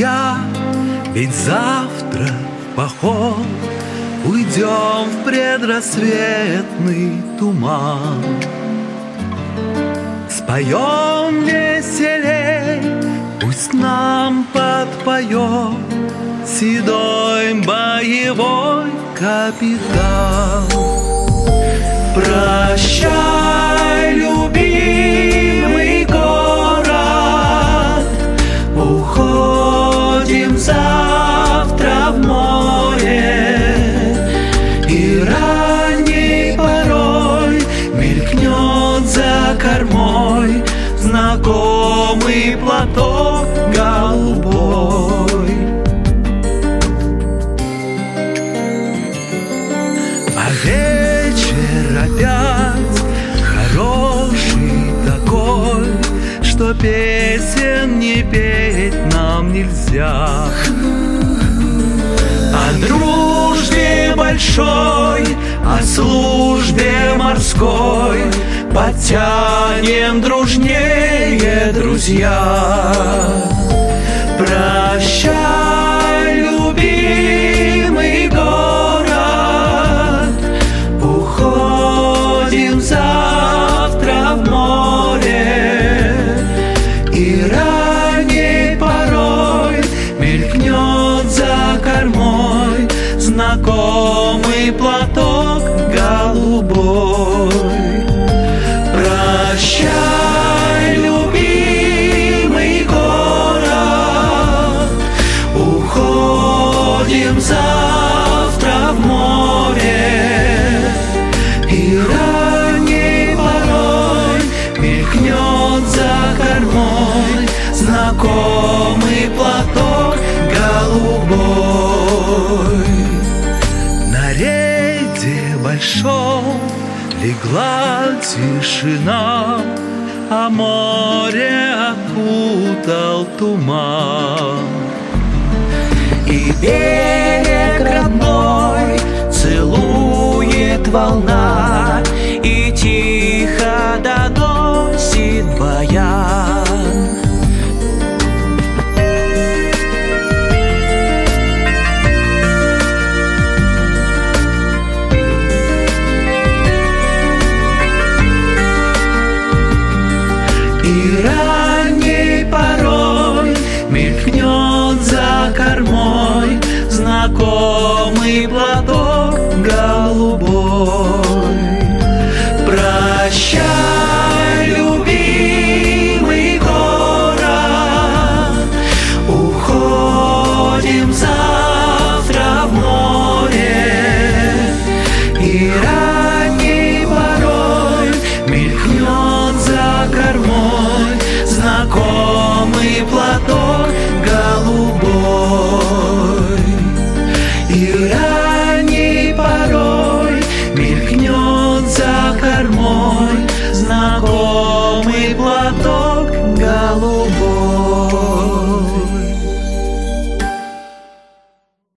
друзья, ведь завтра в поход уйдем в предрассветный туман. Споем веселей, пусть нам подпоет седой боевой капитан. Прощай, любимый город, уходим завтра в море, и ранней порой мелькнет за кормой знакомый платок голубой. А вечер опять хороший такой, что песен не петь нам нельзя. О дружбе большой, о службе морской подтянем дружнее, друзья. Прощай, любимый город, уходим завтра в море, и ранней порой мелькнет за кормой знакомый платок голубой. Прощай, любимый город, уходим завтра в море, и ранней порой мелькнет за кормой знакомый платок голубой. На рейде большом легла тишина, а море окутал туман. И берег родной целует волна, и тихо доносит баян. И ранней порой мелькнет за кормой знакомый платок голубой. Прощай, любимый город, уходим за